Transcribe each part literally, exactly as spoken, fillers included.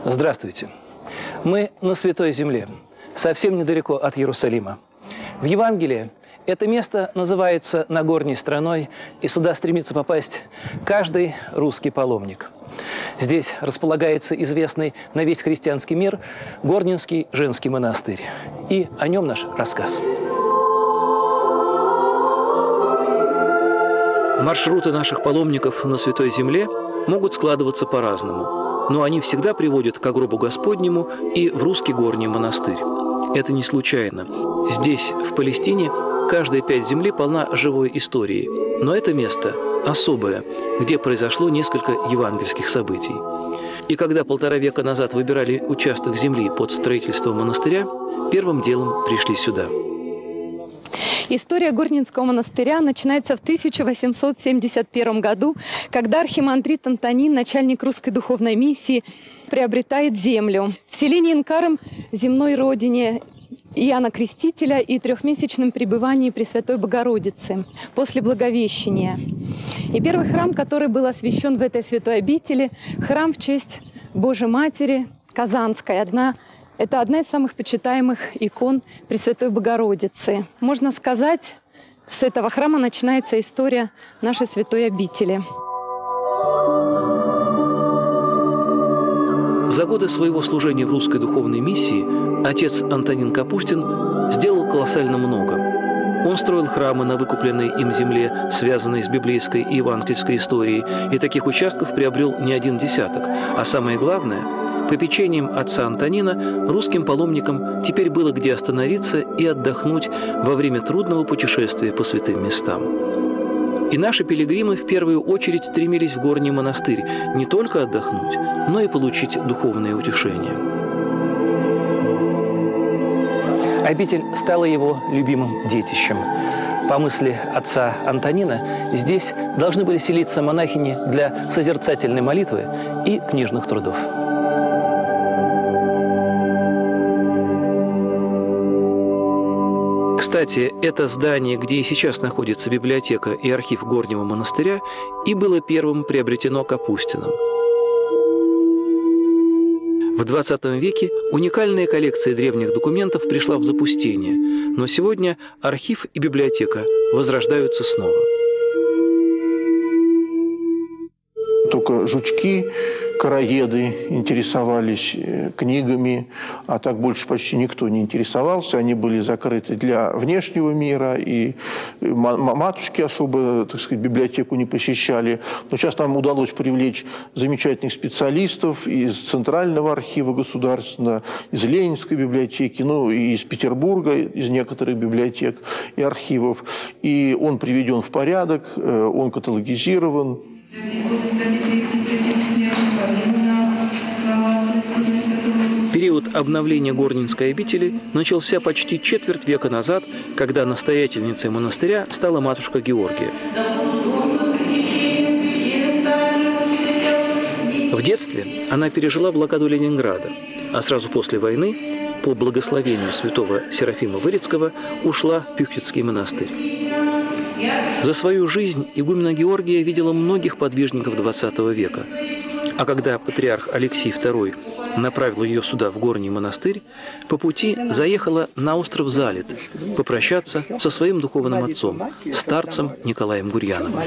Здравствуйте. Мы на Святой Земле, совсем недалеко от Иерусалима. В Евангелии это место называется Нагорной страной, и сюда стремится попасть каждый русский паломник. Здесь располагается известный на весь христианский мир Горненский женский монастырь. И о нем наш рассказ. Маршруты наших паломников на Святой Земле могут складываться по-разному, но они всегда приводят к гробу Господнему и в русский горний монастырь. Это не случайно. Здесь, в Палестине, каждая пять земли полна живой историей, но это место особое, где произошло несколько евангельских событий. И когда полтора века назад выбирали участок земли под строительство монастыря, первым делом пришли сюда. История Горненского монастыря начинается в тысяча восемьсот семьдесят первом году, когда архимандрит Антонин, начальник русской духовной миссии, приобретает землю в селении Инкаром, земной родине Иоанна Крестителя и трехмесячном пребывании Пресвятой Богородицы после Благовещения. И первый храм, который был освящен в этой святой обители, храм в честь Божьей Матери Казанской, одна Это одна из самых почитаемых икон Пресвятой Богородицы. Можно сказать, с этого храма начинается история нашей святой обители. За годы своего служения в русской духовной миссии отец Антонин Капустин сделал колоссально много. Он строил храмы на выкупленной им земле, связанной с библейской и евангельской историей, и таких участков приобрел не один десяток. А самое главное, попечением отца Антонина русским паломникам теперь было где остановиться и отдохнуть во время трудного путешествия по святым местам. И наши пилигримы в первую очередь стремились в горний монастырь не только отдохнуть, но и получить духовное утешение. Обитель стала его любимым детищем. По мысли отца Антонина, здесь должны были селиться монахини для созерцательной молитвы и книжных трудов. Кстати, это здание, где и сейчас находится библиотека и архив Горнего монастыря, и было первым приобретено Капустиным. В двадцатом веке уникальная коллекция древних документов пришла в запустение, но сегодня архив и библиотека возрождаются снова. Только жучки, короеды интересовались книгами, а так больше почти никто не интересовался. Они были закрыты для внешнего мира, и матушки особо, так сказать, библиотеку не посещали. Но сейчас нам удалось привлечь замечательных специалистов из Центрального архива государственного, из Ленинской библиотеки, ну и из Петербурга, из некоторых библиотек и архивов. И он приведен в порядок, он каталогизирован. Период обновления Горненской обители начался почти четверть века назад, когда настоятельницей монастыря стала матушка Георгия. В детстве она пережила блокаду Ленинграда, а сразу после войны, по благословению святого Серафима Вырицкого, ушла в Пюхтицкий монастырь. За свою жизнь игумена Георгия видела многих подвижников двадцатого века. А когда патриарх Алексий второй направил ее сюда, в Горний монастырь, по пути заехала на остров Залет попрощаться со своим духовным отцом, старцем Николаем Гурьяновым.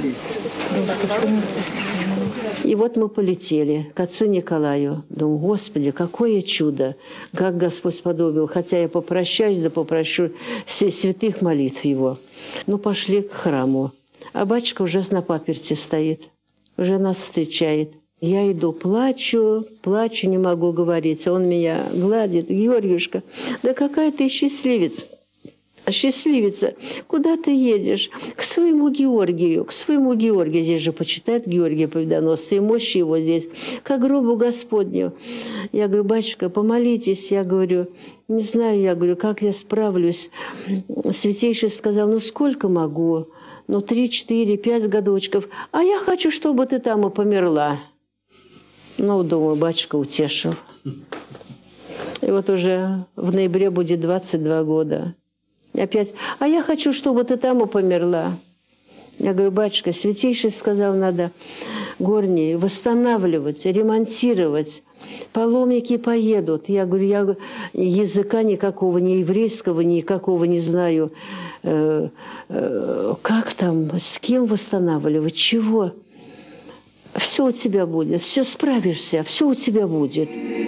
И вот мы полетели к отцу Николаю. Думаю, Господи, какое чудо, как Господь сподобил. Хотя я попрощаюсь, да попрошу святых молитв его. Ну, пошли к храму. А батюшка уже на паперти стоит, уже нас встречает. Я иду, плачу, плачу, не могу говорить. Он меня гладит. Георгиюшка, да какая ты счастливец. Счастливица, куда ты едешь? К своему Георгию, к своему Георгию. Здесь же почитает Георгия Победоносца, и мощь его здесь, к гробу Господню. Я говорю, батюшка, помолитесь. Я говорю, не знаю, я говорю, как я справлюсь. Святейший сказал, ну сколько могу? Ну три, четыре, пять годочков. А я хочу, чтобы ты там и померла. Ну, думаю, батюшка утешил. И вот уже в ноябре будет двадцать два года. И опять, а я хочу, чтобы ты там и померла. Я говорю, батюшка, святейший сказал, надо Горний восстанавливать, ремонтировать. Паломники поедут. Я говорю, я языка никакого, ни еврейского, никакого не знаю. Э, э, как там, с кем восстанавливать, чего? Все у тебя будет, все справишься, все у тебя будет.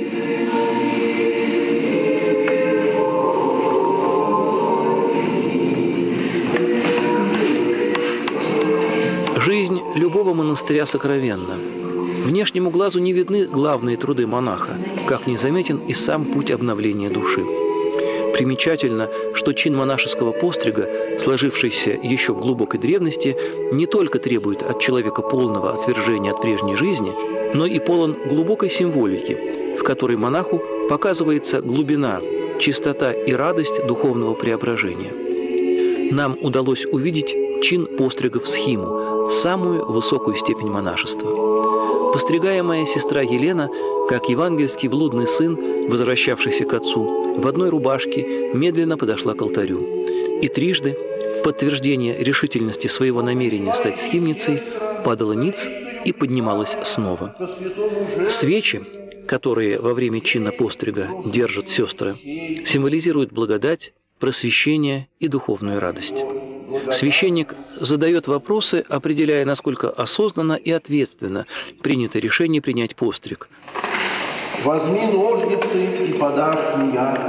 Жизнь любого монастыря сокровенна. Внешнему глазу не видны главные труды монаха, как незаметен и сам путь обновления души. Примечательно, что чин монашеского пострига, сложившийся еще в глубокой древности, не только требует от человека полного отвержения от прежней жизни, но и полон глубокой символики, в которой монаху показывается глубина, чистота и радость духовного преображения. Нам удалось увидеть чин пострига в схиму, самую высокую степень монашества. Постригаемая сестра Елена, как евангельский блудный сын, возвращавшийся к отцу, в одной рубашке медленно подошла к алтарю. И трижды, в подтверждение решительности своего намерения стать схимницей, падала ниц и поднималась снова. Свечи, которые во время чина пострига держат сестры, символизируют благодать, просвещение и духовную радость. Священник задает вопросы, определяя, насколько осознанно и ответственно принято решение принять постриг. «Возьми ножницы и подашь меня.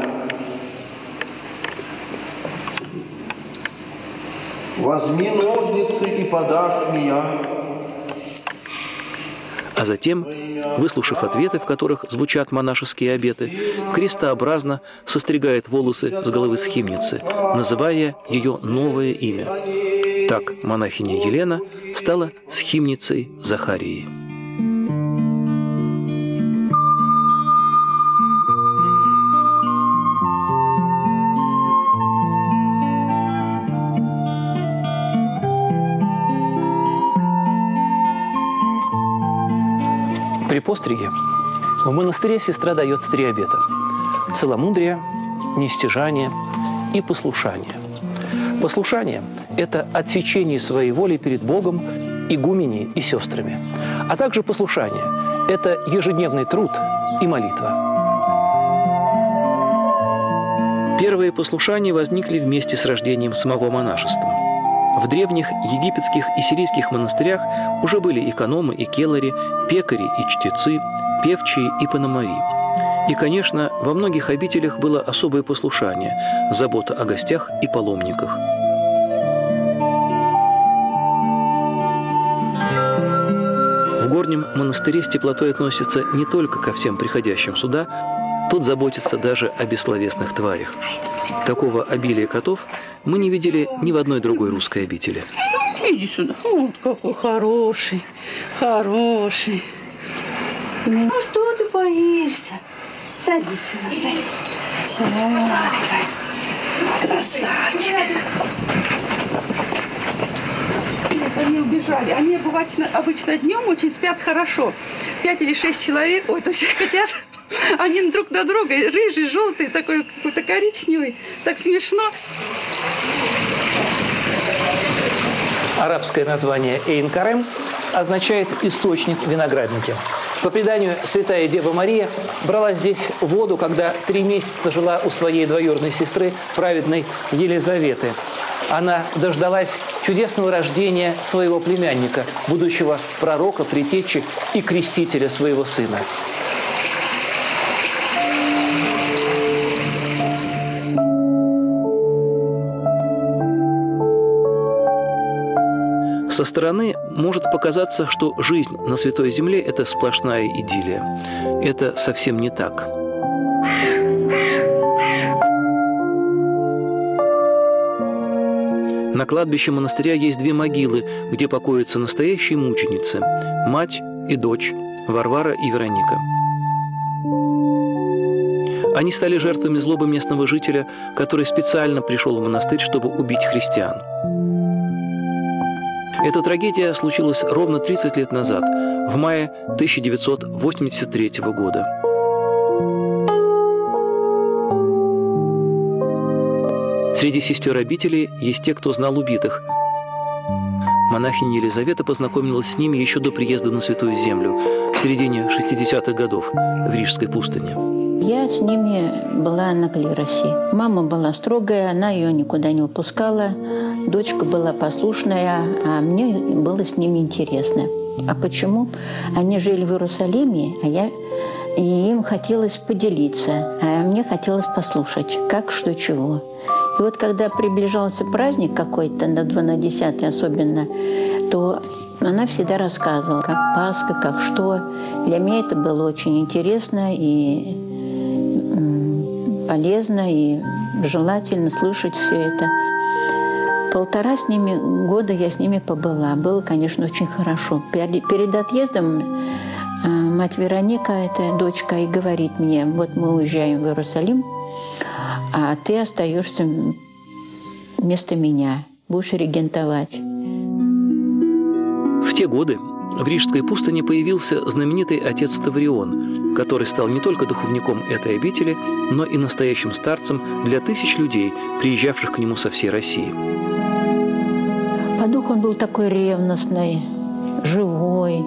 Возьми ножницы и подашь меня». А затем, выслушав ответы, в которых звучат монашеские обеты, крестообразно состригает волосы с головы схимницы, называя ее новое имя. Так монахиня Елена стала схимницей Захарии. При постриге в монастыре сестра дает три обета – целомудрие, нестяжание и послушание. Послушание – это отсечение своей воли перед Богом, игуменей и сестрами, а также послушание – это ежедневный труд и молитва. Первые послушания возникли вместе с рождением самого монашества. В древних египетских и сирийских монастырях уже были экономы и келари, пекари и чтецы, певчие и пономари. И, конечно, во многих обителях было особое послушание, забота о гостях и паломниках. В горнем монастыре с теплотой относятся не только ко всем приходящим сюда, тут заботятся даже о бессловесных тварях. Такого обилия котов мы не видели ни в одной другой русской обители. Иди сюда. Вот какой хороший, хороший. Ну что ты боишься? Садись сюда, садись. Давай, красавчик. Они убежали. Они обычно, обычно днем очень спят хорошо. Пять или шесть человек, ой, то есть котят, они друг на друга, рыжий, желтый, такой какой-то коричневый. Так смешно. Арабское название Эйн-Карем означает «источник виноградники». По преданию, святая Дева Мария брала здесь воду, когда три месяца жила у своей двоюродной сестры, праведной Елизаветы. Она дождалась чудесного рождения своего племянника, будущего пророка, предтечи и крестителя своего сына. Со стороны может показаться, что жизнь на Святой Земле – это сплошная идиллия. Это совсем не так. На кладбище монастыря есть две могилы, где покоятся настоящие мученицы – мать и дочь, Варвара и Вероника. Они стали жертвами злобы местного жителя, который специально пришел в монастырь, чтобы убить христиан. Эта трагедия случилась ровно тридцать лет назад, в мае тысяча девятьсот восемьдесят третьего года. Среди сестер обители есть те, кто знал убитых. Монахиня Елизавета познакомилась с ними еще до приезда на Святую Землю, в середине шестидесятых годов, в Рижской пустыне. Я с ними была на клиросе. Мама была строгая, она ее никуда не выпускала. Дочка была послушная, а мне было с ними интересно. А почему? Они жили в Иерусалиме, а я... и им хотелось поделиться, а мне хотелось послушать, как, что, чего. И вот когда приближался праздник какой-то, на два на десятый особенно, то она всегда рассказывала, как Пасха, как что. Для меня это было очень интересно и полезно, и желательно слышать все это. Полтора с ними года я с ними побыла. Было, конечно, очень хорошо. Перед отъездом мать Вероника, это дочка, и говорит мне: вот мы уезжаем в Иерусалим, а ты остаешься вместо меня, будешь регентовать. В те годы в Рижской пустыне появился знаменитый отец Ставрион, который стал не только духовником этой обители, но и настоящим старцем для тысяч людей, приезжавших к нему со всей России. По духу он был такой ревностный, живой,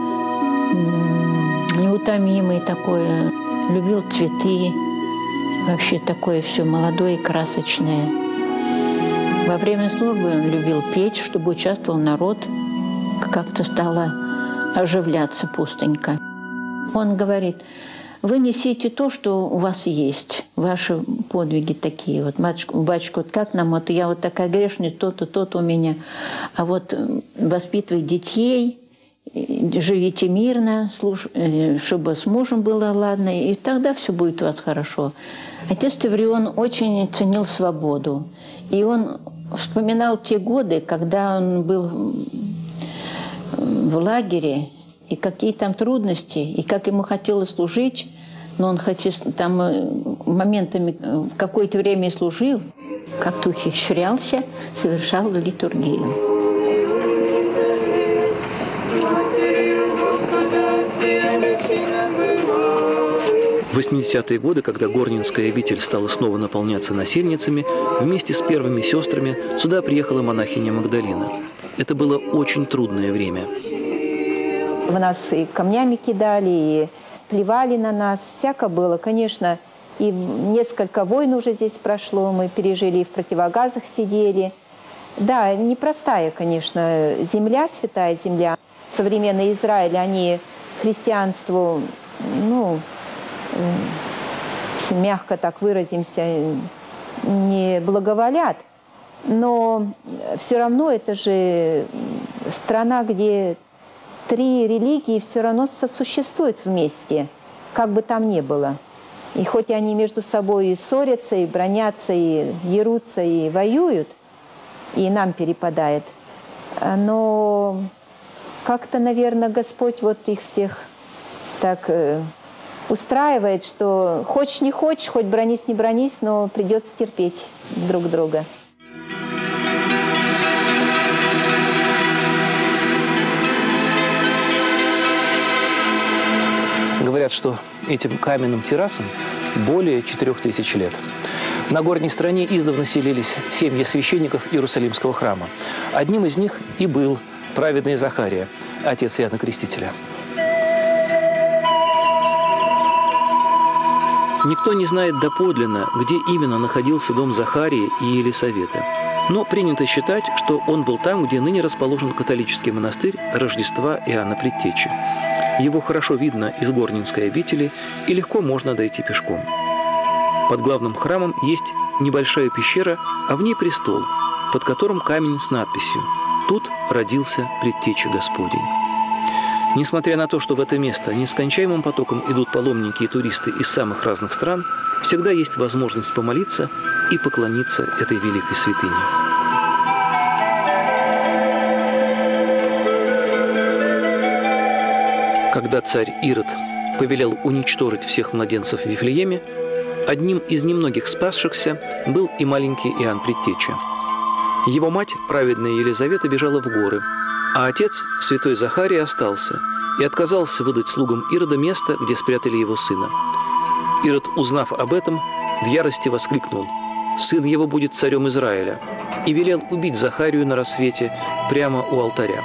неутомимый такой, любил цветы, вообще такое все молодое и красочное. Во время службы он любил петь, чтобы участвовал народ, как-то стала оживляться пустынька. Он говорит: вы несите то, что у вас есть, ваши подвиги такие. Вот, батюшка, батюшка, вот как нам, вот я вот такая грешная, то-то, то-то у меня. А вот воспитывай детей, живите мирно, чтобы с мужем было ладно, и тогда все будет у вас хорошо. Отец Ставрион очень ценил свободу. И он вспоминал те годы, когда он был в лагере, и какие там трудности, и как ему хотелось служить, но он хотел, там моментами в какое-то время и служил, как-то ухищрялся, совершал литургию. В восьмидесятые годы, когда Горнинская обитель стала снова наполняться насельницами, вместе с первыми сестрами сюда приехала монахиня Магдалина. Это было очень трудное время. В нас и камнями кидали, и плевали на нас. Всяко было, конечно. И несколько войн уже здесь прошло, мы пережили, и в противогазах сидели. Да, непростая, конечно, земля, святая земля. Современный Израиль, они христианству, ну, если мягко так выразимся, не благоволят. Но все равно это же страна, где три религии все равно сосуществуют вместе, как бы там ни было. И хоть они между собой и ссорятся, и бронятся, и ерутся, и воюют, и нам перепадает, но как-то, наверное, Господь вот их всех так э, устраивает, что хочешь не хочешь, хоть бронись не бронись, но придется терпеть друг друга. Говорят, что этим каменным террасам более четырех тысяч лет. В Нагорной стране издавна селились семьи священников Иерусалимского храма. Одним из них и был праведный Захария, отец Иоанна Крестителя. Никто не знает доподлинно, где именно находился дом Захарии и Елисаветы. Но принято считать, что он был там, где ныне расположен католический монастырь Рождества Иоанна Предтечи. Его хорошо видно из Горнинской обители, и легко можно дойти пешком. Под главным храмом есть небольшая пещера, а в ней престол, под которым камень с надписью «Тут родился Предтеча Господень». Несмотря на то, что в это место нескончаемым потоком идут паломники и туристы из самых разных стран, всегда есть возможность помолиться и поклониться этой великой святыне. Когда царь Ирод повелел уничтожить всех младенцев в Вифлееме, одним из немногих спасшихся был и маленький Иоанн Предтеча. Его мать, праведная Елизавета, бежала в горы, а отец, святой Захарий, остался и отказался выдать слугам Ирода место, где спрятали его сына. Ирод, узнав об этом, в ярости воскликнул: «Сын его будет царем Израиля», и велел убить Захарию на рассвете прямо у алтаря.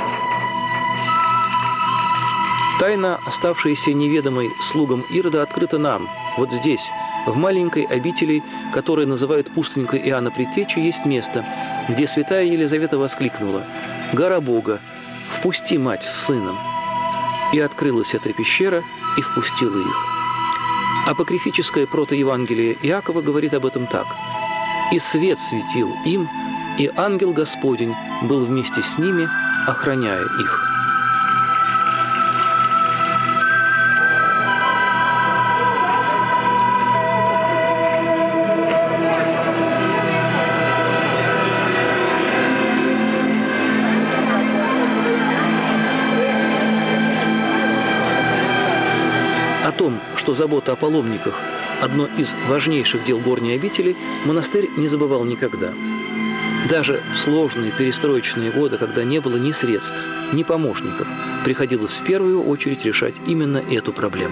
Тайна, оставшаяся неведомой слугам Ирода, открыта нам. Вот здесь, в маленькой обители, которая называют пустынькой Иоанна Предтечи, есть место, где святая Елизавета воскликнула: «Гора Бога, впусти мать с сыном!» И открылась эта пещера, и впустила их. Апокрифическое протоевангелие Иакова говорит об этом так: «И свет светил им, и ангел Господень был вместе с ними, охраняя их». О том, что забота о паломниках – одно из важнейших дел горней обители, монастырь не забывал никогда. Даже в сложные перестроечные годы, когда не было ни средств, ни помощников, приходилось в первую очередь решать именно эту проблему.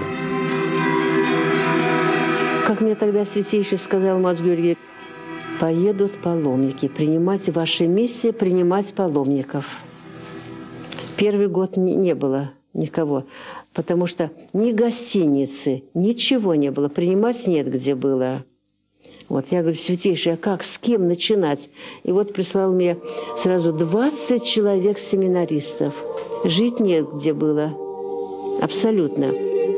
Как мне тогда святейший сказал Мats Георгий: поедут паломники, принимать ваши миссии, принимать паломников. Первый год не, не было никого, потому что ни гостиницы, ничего не было, принимать нет где было. Вот я говорю: святейший, а как, с кем начинать? И вот прислал мне сразу двадцать человек семинаристов. Жить нет где было. Абсолютно.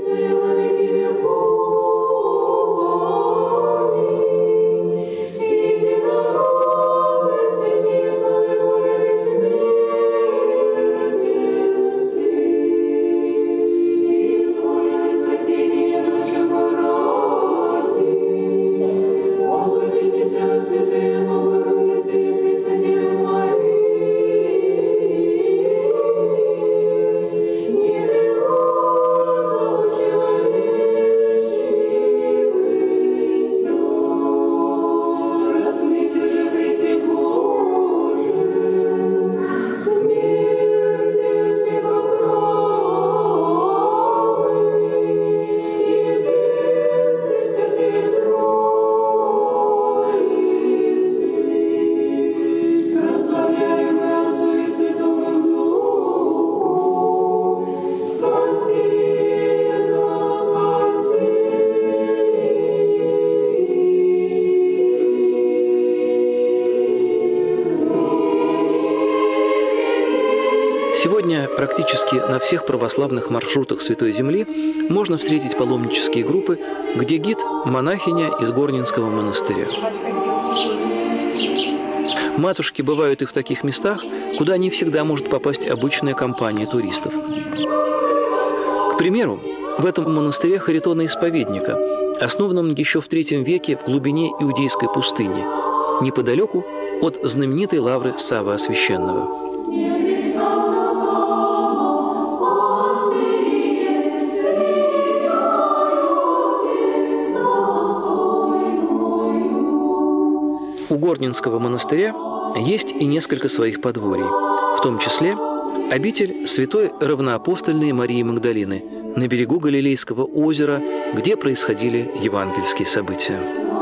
Сегодня практически на всех православных маршрутах Святой Земли можно встретить паломнические группы, где гид – монахиня из Горненского монастыря. Матушки бывают и в таких местах, куда не всегда может попасть обычная компания туристов. К примеру, в этом монастыре Харитона-исповедника, основанном еще в третьем веке в глубине иудейской пустыни, неподалеку от знаменитой лавры Савва Освященного. У Горненского монастыря есть и несколько своих подворий, в том числе обитель святой равноапостольной Марии Магдалины на берегу Галилейского озера, где происходили евангельские события.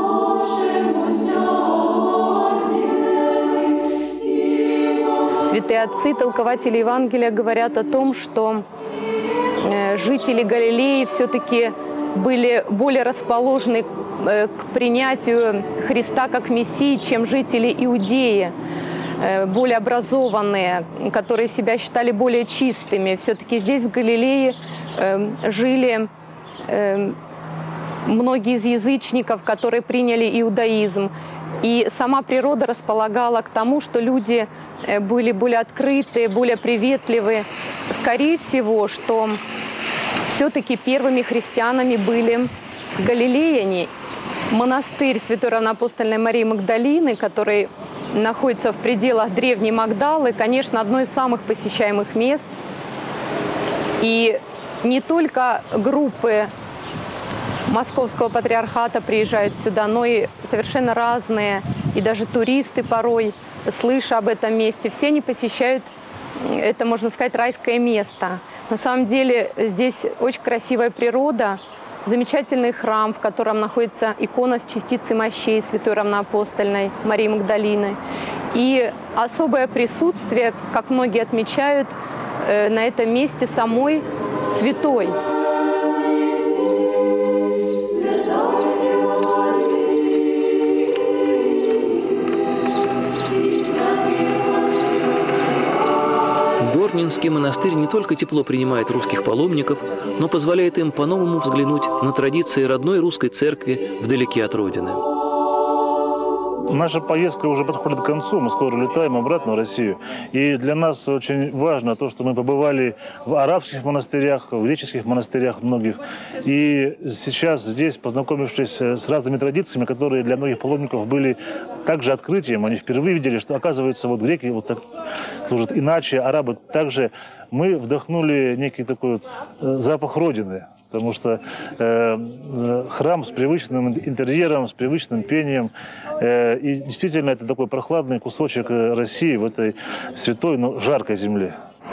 Святые отцы, толкователи Евангелия, говорят о том, что жители Галилеи все-таки были более расположены к принятию Христа как Мессии, чем жители Иудеи, более образованные, которые себя считали более чистыми. Все-таки здесь, в Галилее, жили многие из язычников, которые приняли иудаизм. И сама природа располагала к тому, что люди были более открытые, более приветливые. Скорее всего, что все-таки первыми христианами были галилеяне. Монастырь святой равноапостольной Марии Магдалины, который находится в пределах древней Магдалы, конечно, одно из самых посещаемых мест. И не только группы Московского патриархата приезжают сюда, но и совершенно разные, и даже туристы порой, слыша об этом месте, все они посещают это, можно сказать, райское место. На самом деле здесь очень красивая природа, замечательный храм, в котором находится икона с частицей мощей святой равноапостольной Марии Магдалины. И особое присутствие, как многие отмечают, на этом месте самой святой. Горнинский монастырь не только тепло принимает русских паломников, но позволяет им по-новому взглянуть на традиции родной русской церкви вдалеке от родины. Наша поездка уже подходит к концу, мы скоро летаем обратно в Россию. И для нас очень важно то, что мы побывали в арабских монастырях, в греческих монастырях многих. И сейчас здесь, познакомившись с разными традициями, которые для многих паломников были также открытием, они впервые видели, что, оказывается, вот греки вот так служат иначе, арабы также, мы вдохнули некий такой вот запах Родины. Потому что э, храм с привычным интерьером, с привычным пением. Э, и действительно, это такой прохладный кусочек России в этой святой, но жаркой земле.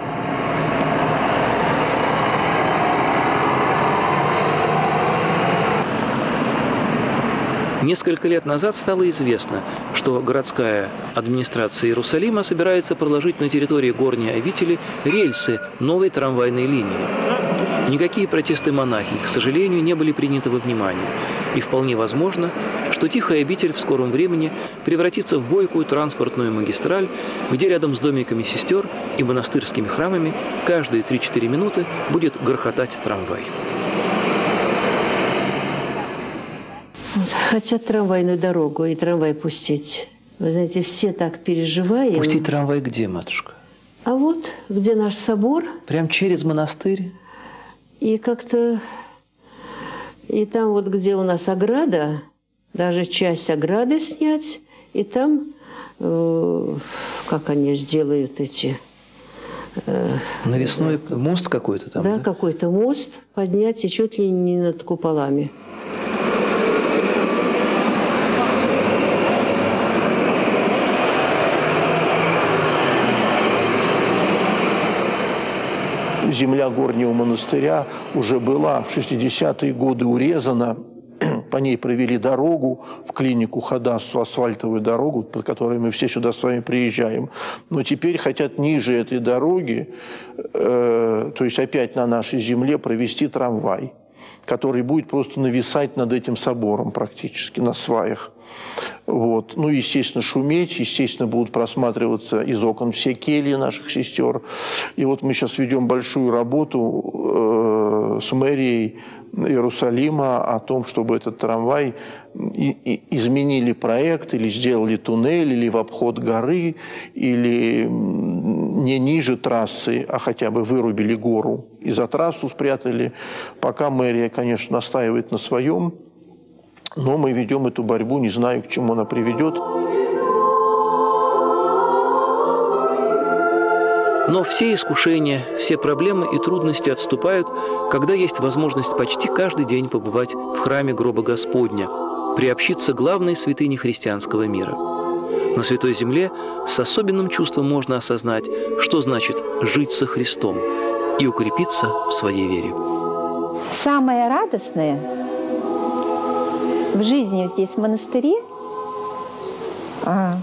Несколько лет назад стало известно, что городская администрация Иерусалима собирается проложить на территории горней обители рельсы новой трамвайной линии. Никакие протесты монахинь, к сожалению, не были приняты во внимание. И вполне возможно, что Тихая обитель в скором времени превратится в бойкую транспортную магистраль, где рядом с домиками сестер и монастырскими храмами каждые три-четыре минуты будет грохотать трамвай. Хотят трамвайную дорогу и трамвай пустить. Вы знаете, все так переживаем. Пустить трамвай где, матушка? А вот, где наш собор. Прям через монастырь? И как-то, и там вот, где у нас ограда, даже часть ограды снять, и там, э, как они сделают эти... Э, Навесной мост какой-то там, да? Да, какой-то мост поднять и чуть ли не над куполами. Земля горнего монастыря уже была в шестидесятые годы урезана. По ней провели дорогу в клинику Хадассу, асфальтовую дорогу, под которой мы все сюда с вами приезжаем. Но теперь хотят ниже этой дороги, э, то есть опять на нашей земле, провести трамвай, который будет просто нависать над этим собором практически, на сваях. Вот. Ну, естественно, шуметь, естественно, будут просматриваться из окон все кельи наших сестер. И вот мы сейчас ведем большую работу э, с мэрией Иерусалима о том, чтобы этот трамвай и, и изменили проект, или сделали туннель, или в обход горы, или не ниже трассы, а хотя бы вырубили гору и за трассу спрятали. Пока мэрия, конечно, настаивает на своем, но мы ведем эту борьбу, не знаю, к чему она приведет. Но все искушения, все проблемы и трудности отступают, когда есть возможность почти каждый день побывать в храме гроба Господня, приобщиться к главной святыне христианского мира. На Святой Земле с особенным чувством можно осознать, что значит жить со Христом и укрепиться в своей вере. Самое радостное в жизни здесь, в монастыре, а,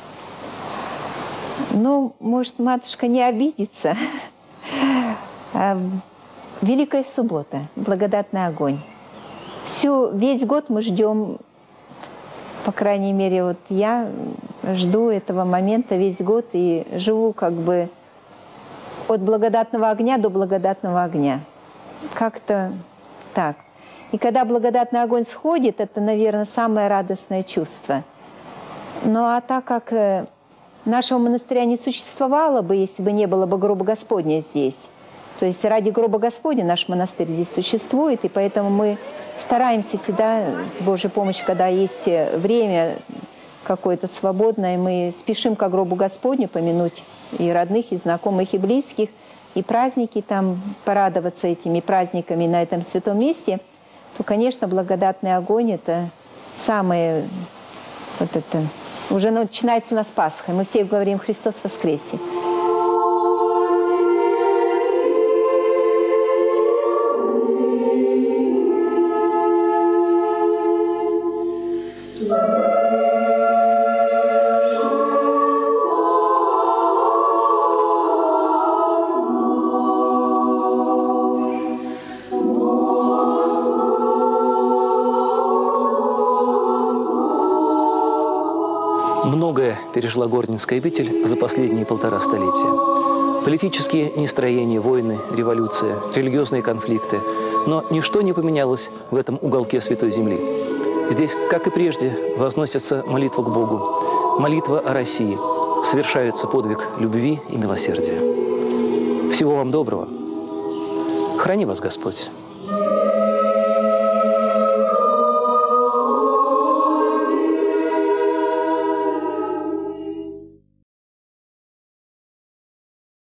ну, может, матушка не обидится, а, Великая суббота, благодатный огонь. Всю, весь год мы ждем, по крайней мере, вот я жду этого момента весь год и живу как бы от благодатного огня до благодатного огня. Как-то так. И когда благодатный огонь сходит, это, наверное, самое радостное чувство. Ну а так как нашего монастыря не существовало бы, если бы не было бы гроба Господня здесь, то есть ради гроба Господня наш монастырь здесь существует, и поэтому мы стараемся всегда с Божьей помощью, когда есть время какое-то свободное, мы спешим к гробу Господню помянуть и родных, и знакомых, и близких, и праздники там, порадоваться этими праздниками на этом святом месте, то, конечно, благодатный огонь – это самое, вот это, уже начинается у нас Пасха, мы все говорим «Христос воскресе». Многое пережила Горненская обитель за последние полтора столетия. Политические нестроения, войны, революция, религиозные конфликты. Но ничто не поменялось в этом уголке Святой Земли. Здесь, как и прежде, возносится молитва к Богу, молитва о России, совершается подвиг любви и милосердия. Всего вам доброго. Храни вас Господь.